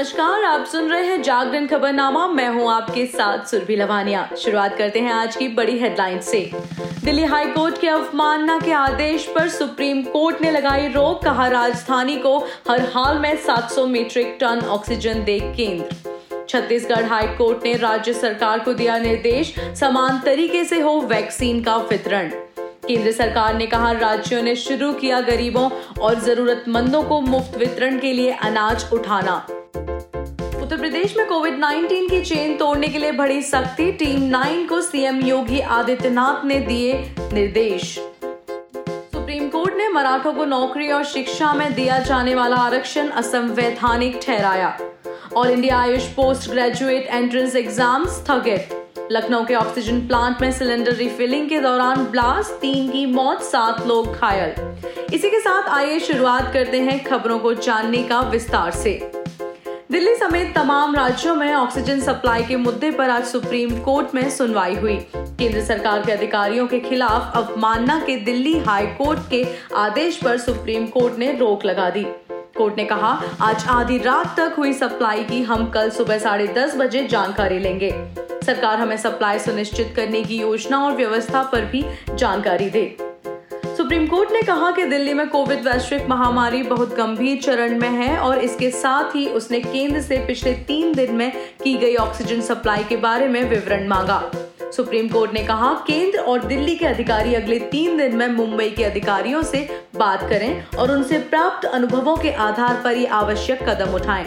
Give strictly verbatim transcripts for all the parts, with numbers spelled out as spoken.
नमस्कार, आप सुन रहे हैं जागरण खबरनामा। मैं हूं आपके साथ सुरभि लवानिया। शुरुआत करते हैं आज की बड़ी हेडलाइन से। दिल्ली हाई कोर्ट के अवमानना के आदेश पर सुप्रीम कोर्ट ने लगाई रोक। कहा, राजधानी को हर हाल में सात सौ मीट्रिक टन ऑक्सीजन दे केंद्र। छत्तीसगढ़ हाई कोर्ट ने राज्य सरकार को दिया निर्देश, समान तरीके से हो वैक्सीन का वितरण। केंद्र सरकार ने कहा, राज्यों ने शुरू किया गरीबों और जरूरतमंदों को मुफ्त वितरण के लिए अनाज उठाना। उत्तर प्रदेश में कोविड उन्नीस की चेन तोड़ने के लिए बढ़ी सख्ती। टीम नाइन को सीएम योगी आदित्यनाथ ने दिए निर्देश। सुप्रीम कोर्ट ने मराठों को नौकरी और शिक्षा में दिया जाने वाला आरक्षण असंवैधानिक ठहराया। All India Ayush post graduate entrance exam स्थगित। लखनऊ के ऑक्सीजन प्लांट में सिलेंडर रिफिलिंग के दौरान ब्लास्ट, तीन की मौत, सात लोग घायल। इसी के साथ आइए शुरुआत करते हैं खबरों को जानने का विस्तार से। दिल्ली समेत तमाम राज्यों में ऑक्सीजन सप्लाई के मुद्दे पर आज सुप्रीम कोर्ट में सुनवाई हुई। केंद्र सरकार के अधिकारियों के खिलाफ अवमानना के दिल्ली हाई कोर्ट के आदेश पर सुप्रीम कोर्ट ने रोक लगा दी। कोर्ट ने कहा, आज आधी रात तक हुई सप्लाई की हम कल सुबह साढ़े दस बजे जानकारी लेंगे। सरकार हमें सप्लाई सुनिश्चित करने की योजना और व्यवस्था पर भी जानकारी दे। सुप्रीम कोर्ट ने कहा कि दिल्ली में कोविड वैश्विक महामारी बहुत गंभीर चरण में है और इसके साथ ही उसने केंद्र से पिछले तीन दिन में की गई ऑक्सीजन सप्लाई के बारे में विवरण मांगा। सुप्रीम कोर्ट ने कहा, केंद्र और दिल्ली के अधिकारी अगले तीन दिन में मुंबई के अधिकारियों से बात करें और उनसे प्राप्त अनुभवों के आधार पर ये आवश्यक कदम उठाएं।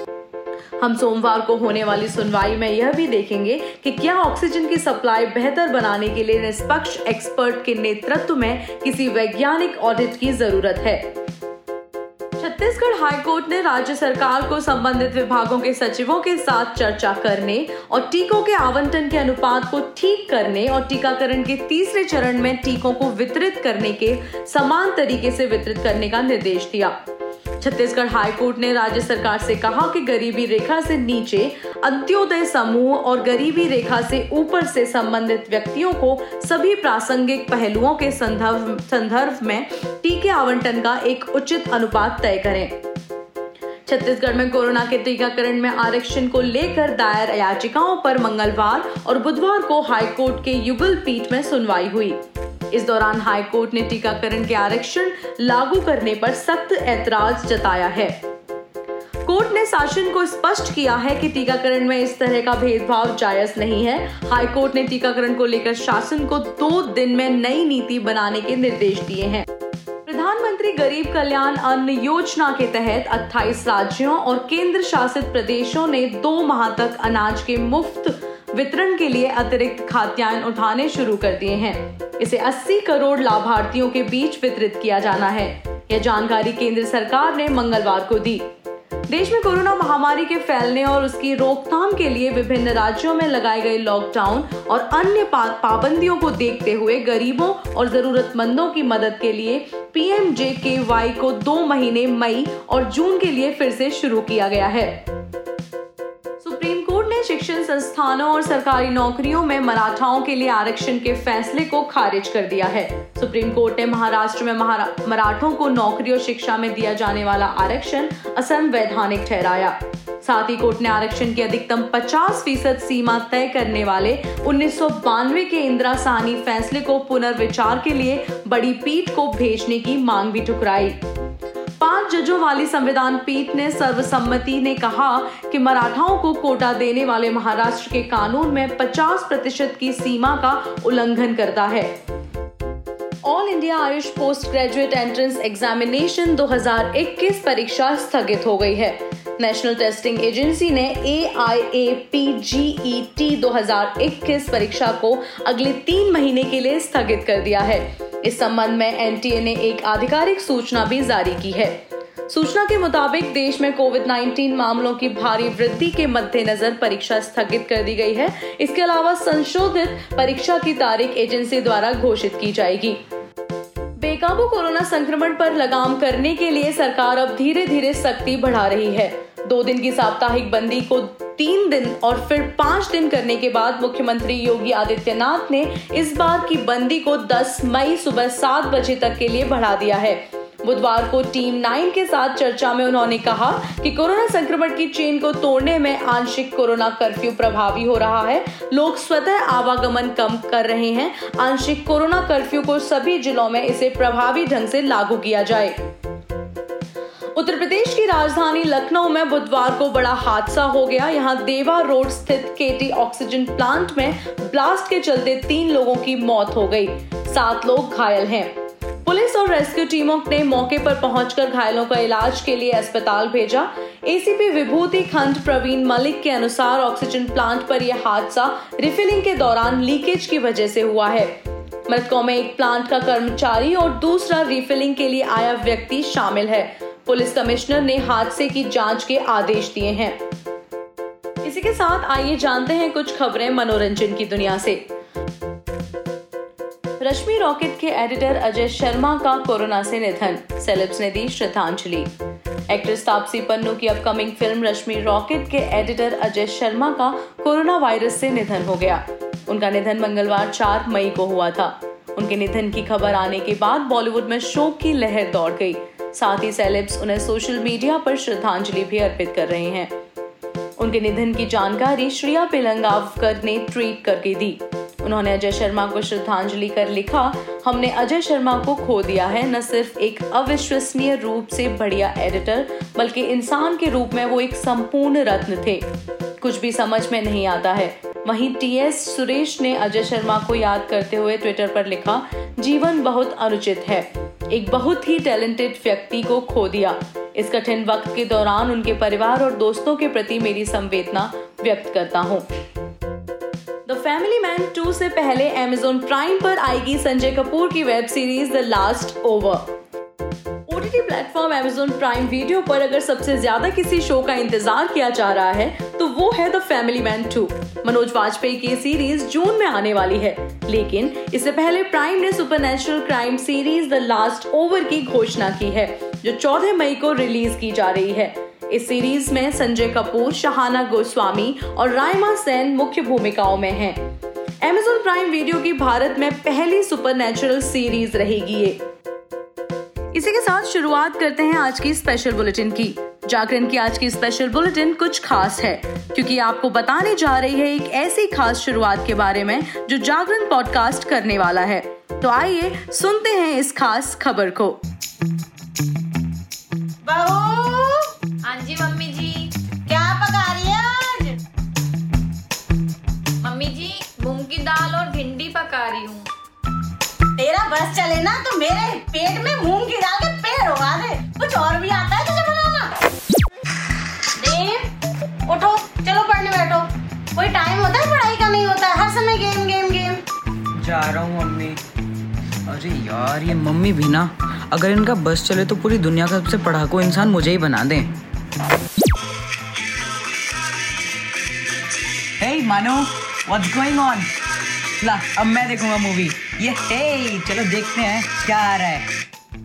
हम सोमवार को होने वाली सुनवाई में यह भी देखेंगे कि क्या ऑक्सीजन की सप्लाई बेहतर बनाने के लिए निष्पक्ष एक्सपर्ट के नेतृत्व में किसी वैज्ञानिक ऑडिट की जरूरत है। छत्तीसगढ़ हाई कोर्ट ने राज्य सरकार को संबंधित विभागों के सचिवों के साथ चर्चा करने और टीकों के आवंटन के अनुपात को ठीक करने और टीकाकरण के तीसरे चरण में टीकों को वितरित करने के समान तरीके से वितरित करने का निर्देश दिया। छत्तीसगढ़ हाई कोर्ट ने राज्य सरकार से कहा कि गरीबी रेखा से नीचे, अंत्योदय समूह और गरीबी रेखा से ऊपर से संबंधित व्यक्तियों को सभी प्रासंगिक पहलुओं के संदर्भ संदर्भ में टीके आवंटन का एक उचित अनुपात तय करें। छत्तीसगढ़ में कोरोना के टीकाकरण में आरक्षण को लेकर दायर याचिकाओं पर मंगलवार और बुधवार को हाई कोर्ट के युगल पीठ में सुनवाई हुई। इस दौरान हाई कोर्ट ने टीकाकरण के आरक्षण लागू करने पर सख्त ऐतराज जताया है। कोर्ट ने शासन को स्पष्ट किया है कि टीकाकरण में इस तरह का भेदभाव जायज नहीं है। हाई कोर्ट ने टीकाकरण को लेकर शासन को दो दिन में नई नीति बनाने के निर्देश दिए हैं। प्रधानमंत्री गरीब कल्याण अन्न योजना के तहत अट्ठाईस राज्यों और केंद्र शासित प्रदेशों ने दो माह तक अनाज के मुफ्त वितरण के लिए अतिरिक्त खाद्यान्न उठाने शुरू कर दिए हैं। इसे अस्सी करोड़ लाभार्थियों के बीच वितरित किया जाना है। यह जानकारी केंद्र सरकार ने मंगलवार को दी। देश में कोरोना महामारी के फैलने और उसकी रोकथाम के लिए विभिन्न राज्यों में लगाए गए लॉकडाउन और अन्य पाबंदियों को देखते हुए गरीबों और जरूरतमंदों की मदद के लिए पीएमजेकेवाई को दो महीने मई और जून के लिए फिर से शुरू किया गया है। सुप्रीम कोर्ट ने शिक्षण संस्थानों और सरकारी नौकरियों में मराठाओं के लिए आरक्षण के फैसले को खारिज कर दिया है। सुप्रीम कोर्ट ने महाराष्ट्र में मराठों को नौकरी और शिक्षा में दिया जाने वाला आरक्षण असंवैधानिक ठहराया। साथ ही कोर्ट ने आरक्षण की अधिकतम पचास फीसद सीमा तय करने वाले उन्नीस सौ बानवे के इंदिरा साहनी फैसले को पुनर्विचार के लिए बड़ी पीठ को भेजने की मांग भी ठुकराई। पांच जजों वाली संविधान पीठ ने सर्वसम्मति ने कहा कि मराठाओं को कोटा देने वाले महाराष्ट्र के कानून में पचास प्रतिशत की सीमा का उल्लंघन करता है। All India Ayush post graduate entrance examination दो हज़ार इक्कीस परीक्षा स्थगित हो गई है। नेशनल टेस्टिंग एजेंसी ने ए आई A P G E T दो हज़ार इक्कीस परीक्षा को अगले तीन महीने के लिए स्थगित कर दिया है। इस संबंध में एन टी ए ने एक आधिकारिक सूचना भी जारी की है। सूचना के मुताबिक देश में कोविड उन्नीस मामलों की भारी वृद्धि के मद्देनजर परीक्षा स्थगित कर दी गई है। इसके अलावा संशोधित परीक्षा की तारीख एजेंसी द्वारा घोषित की जाएगी। बेकाबू कोरोना संक्रमण पर लगाम करने के लिए सरकार अब धीरे धीरे सख्ती बढ़ा रही है। दो दिन की साप्ताहिक बंदी को तीन दिन और फिर पाँच दिन करने के बाद मुख्यमंत्री योगी आदित्यनाथ ने इस बार की बंदी को दस मई सुबह सात बजे तक के लिए बढ़ा दिया है। बुधवार को टीम नाइन के साथ चर्चा में उन्होंने कहा कि कोरोना संक्रमण की चेन को तोड़ने में आंशिक कोरोना कर्फ्यू प्रभावी हो रहा है। लोग स्वतः आवागमन कम कर रहे हैं। आंशिक कोरोना कर्फ्यू को सभी जिलों में इसे प्रभावी ढंग से लागू किया जाए। उत्तर प्रदेश की राजधानी लखनऊ में बुधवार को बड़ा हादसा हो गया। यहां देवा रोड स्थित केटी ऑक्सीजन प्लांट में ब्लास्ट के चलते तीन लोगों की मौत हो गई, सात लोग घायल हैं। पुलिस और रेस्क्यू टीमों ने मौके पर पहुंचकर घायलों का इलाज के लिए अस्पताल भेजा। एसीपी विभूति खंड प्रवीण मलिक के अनुसार ऑक्सीजन प्लांट पर यह हादसा रिफिलिंग के दौरान लीकेज की वजह से हुआ है। मृतकों में एक प्लांट का कर्मचारी और दूसरा रिफिलिंग के लिए आया व्यक्ति शामिल है। पुलिस कमिश्नर ने हादसे की जांच के आदेश दिए हैं। इसी के साथ आइए जानते हैं कुछ खबरें मनोरंजन की दुनिया से। रश्मि रॉकेट के एडिटर अजय शर्मा का कोरोना से निधन, सेलेब्स ने दी श्रद्धांजलि। एक्ट्रेस तापसी पन्नू की अपकमिंग फिल्म रश्मि रॉकेट के एडिटर अजय शर्मा का कोरोना वायरस से निधन हो गया। उनका निधन मंगलवार चार मई को हुआ था। उनके निधन की खबर आने के बाद बॉलीवुड में शोक की लहर दौड़ गई। साथ ही सेलेब्स उन्हें सोशल मीडिया पर श्रद्धांजलि भी अर्पित कर रहे हैं। उनके निधन की जानकारी श्रिया पिलंगावकर ने ट्वीट करके दी। उन्होंने अजय शर्मा को श्रद्धांजलि कर लिखा, हमने अजय शर्मा को खो दिया है। न सिर्फ एक अविश्वसनीय रूप से बढ़िया एडिटर, बल्कि इंसान के रूप में वो एक संपूर्ण रत्न थे। कुछ भी समझ में नहीं आता है। वहीं टीएस सुरेश ने अजय शर्मा को याद करते हुए ट्विटर पर लिखा, जीवन बहुत अनुचित है, एक बहुत ही टैलेंटेड व्यक्ति को खो दिया। इस कठिन वक्त के दौरान उनके परिवार और दोस्तों के प्रति मेरी संवेदना व्यक्त करता हूँ। द फैमिली मैन टू से पहले अमेज़न प्राइम पर आएगी संजय कपूर की web series the last over. OTT platform Amazon prime video पर अगर सबसे ज्यादा किसी शो का इंतजार किया जा रहा है तो वो है the family man two. Manoj Vajpayee की सीरीज जून में आने वाली है, लेकिन इससे पहले प्राइम ने supernatural crime series the last over की घोषणा की है, जो चौदह मई को रिलीज की जा रही है। इस सीरीज में संजय कपूर, शहाना गोस्वामी और राइमा सेन मुख्य भूमिकाओं में हैं। अमेज़न प्राइम वीडियो की भारत में पहली सुपरनैचुरल सीरीज रहेगी ये। इसी के साथ शुरुआत करते हैं आज की स्पेशल बुलेटिन की। जागरण की आज की स्पेशल बुलेटिन कुछ खास है, क्योंकि आपको बताने जा रही है एक ऐसी खास शुरुआत के बारे में जो जागरण पॉडकास्ट करने वाला है। तो आइए सुनते हैं इस खास खबर को। हाँ जी मम्मी जी, क्या पका रही है आज? मम्मी जी, मूंग की दाल और भिंडी पका रही हूँ। तेरा बस चले ना तो मेरे पेट में मूंग की दाल के पेड़ उगा दे। कुछ और भी आता है तुझे बनाना? देव, उठो, चलो पढ़ने बैठो। कोई टाइम होता है पढ़ाई का? नहीं होता है, हर समय गेम गेम गेम। जा रहा हूँ मम्मी। अरे यार, ये मम्मी भी ना, अगर इनका बस चले तो पूरी दुनिया का सबसे पढ़ाकू इंसान मुझे ही बना दें। Hey Manu, what's going on? ला, अब मैं देखूंगा मूवी। ये hey, चलो देखते हैं क्या आ रहा है।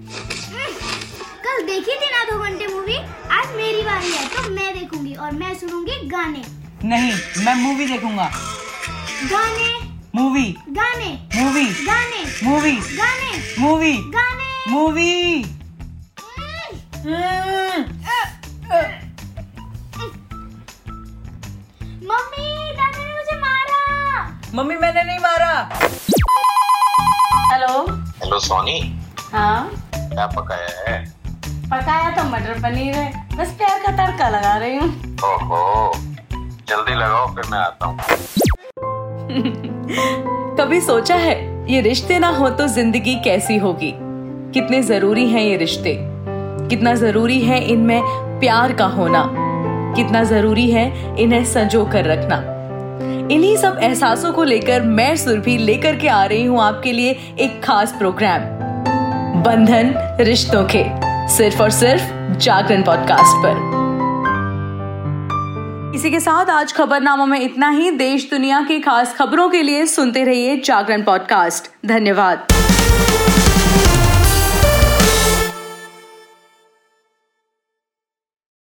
कल देखी थी ना दो घंटे मूवी, आज मेरी बारी है तो मैं देखूंगी और मैं सुनूंगी गाने। नहीं, मैं मूवी देखूंगा। गाने, मूवी, गाने, मूवी, गाने, मूवी, गाने, मूवी, गाने, मूवी। मम्मी, दादी ने मुझे मारा। मम्मी, मैंने नहीं मारा। हेलो हेलो सोनी, हाँ, क्या पकाया है? पकाया तो मटर पनीर है, बस प्यार का तड़का लगा रही हूँ। ओहो, जल्दी लगाओ फिर मैं आता हूँ। कभी सोचा है ये रिश्ते ना हो तो जिंदगी कैसी होगी? कितने जरूरी हैं ये रिश्ते, कितना जरूरी है इनमें प्यार का होना, कितना जरूरी है इन्हें संजो कर रखना। इन्हीं सब एहसासों को लेकर मैं सुरभि लेकर के आ रही हूँ आपके लिए एक खास प्रोग्राम, बंधन रिश्तों के, सिर्फ और सिर्फ जागरण पॉडकास्ट पर। इसी के साथ आज खबरनामा में इतना ही। देश दुनिया की खास खबरों के लिए सुनते रहिए जागरण पॉडकास्ट। धन्यवाद।